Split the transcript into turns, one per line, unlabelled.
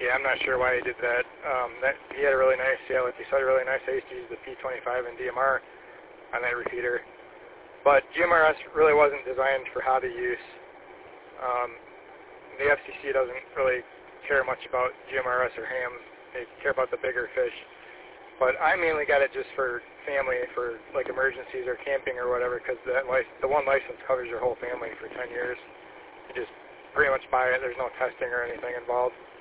Yeah, I'm not sure why he did that. He had a really nice, like you said, really nice. I used to use the P25 and DMR on that repeater. But GMRS really wasn't designed for hobby use. The FCC doesn't really care much about GMRS or ham. They care about the bigger fish. But I mainly got it just for family, for like emergencies or camping or whatever, because the one license covers your whole family for 10 years. You just pretty much buy it. There's no testing or anything involved.